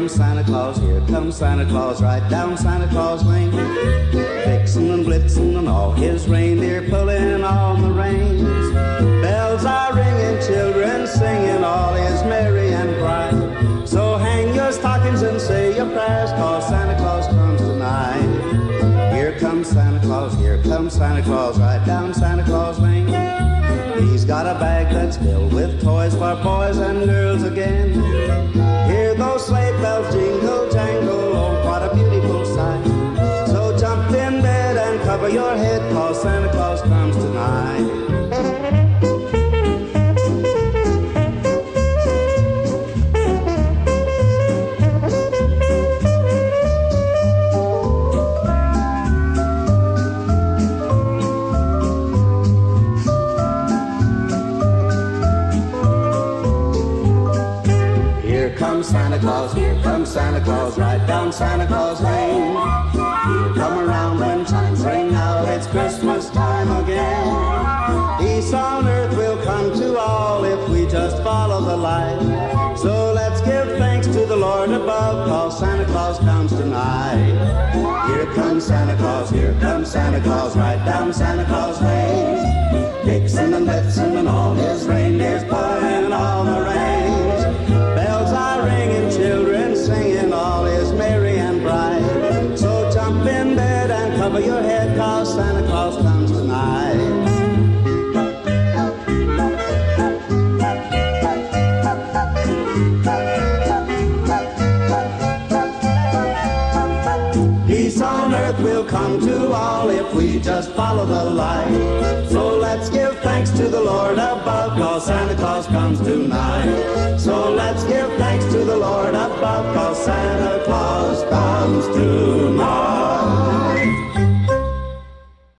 comes Santa Claus, here comes Santa Claus, right down Santa Claus Lane. Vixen and Blitzen and all his reindeer pulling on the reins. Bells are ringing, children singing, all is merry and bright. So hang your stockings and say your prayers, 'cause Santa Claus comes tonight. Here comes Santa Claus, here comes Santa Claus, right down Santa Claus Lane. He's got a bag that's filled with toys for boys and girls again. Hear those sleigh bells jingle, jangle, oh, what a beautiful sight. So jump in bed and cover your head, 'cause Santa Claus comes tonight. Santa Claus, here comes Santa Claus, right down Santa Claus Lane. He'll come around when chimes ring out, it's Christmas time again. Peace on earth will come to all if we just follow the light. So let's give thanks to the Lord above, 'cause Santa Claus comes tonight. Here comes Santa Claus, here comes Santa Claus, right down Santa Claus Lane. Vixen and Blitzen and all his reindeers pulling on the reins. Bells are ringing, children singing, all is merry and bright. So jump in bed and cover your head, 'cause Santa Claus comes tonight. Peace on earth will come to all if we just follow the light. So let's give thanks to the Lord above, 'cause Santa Claus comes tonight. So let's give thanks to the Lord above, 'cause Santa